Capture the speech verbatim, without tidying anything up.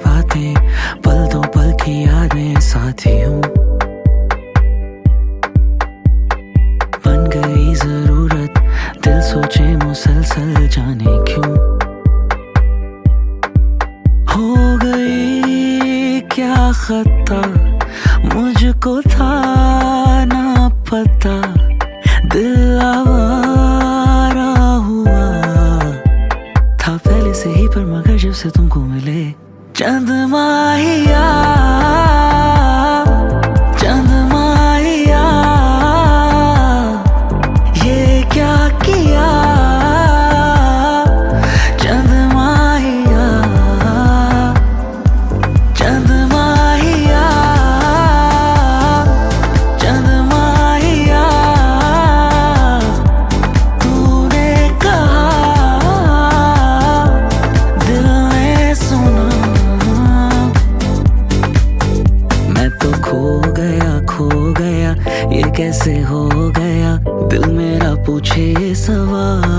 बातें, पल दो पल की यादें साथी हूँ। बन गई जरूरत दिल सोचे मुसलसल जाने क्यों। हो गई क्या खता मुझको था ना पता, दिल आवारा हुआ था पहले से ही, पर मगर जब से तुमको मिले चंद माहिया चंद माहिया ये क्या किया चंद माहिया चंद माहिया चंद माहिया तूने कहा दिल ने सुना। मैं तो खो गया खो गया ये कैसे हो गया, दिल मेरा पूछे ये सवाल।